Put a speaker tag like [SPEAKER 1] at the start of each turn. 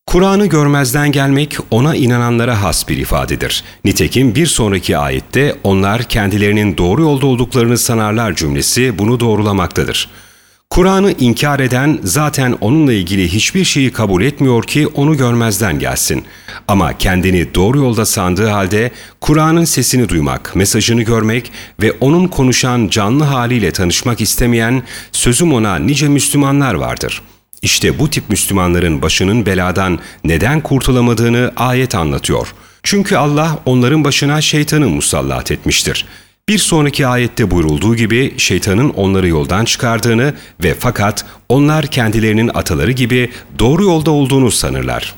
[SPEAKER 1] Kur'an'ı görmezden gelmek ona inananlara has bir ifadedir. Nitekim bir sonraki ayette onlar kendilerinin doğru yolda olduklarını sanarlar cümlesi bunu doğrulamaktadır. Kur'an'ı inkar eden zaten onunla ilgili hiçbir şeyi kabul etmiyor ki onu görmezden gelsin. Ama kendini doğru yolda sandığı halde Kur'an'ın sesini duymak, mesajını görmek ve onun konuşan canlı haliyle tanışmak istemeyen sözüm ona nice Müslümanlar vardır. İşte bu tip Müslümanların başının beladan neden kurtulamadığını ayet anlatıyor. Çünkü Allah onların başına şeytanı musallat etmiştir. Bir sonraki ayette buyurulduğu gibi şeytanın onları yoldan çıkardığını ve fakat onlar kendilerinin ataları gibi doğru yolda olduğunu sanırlar.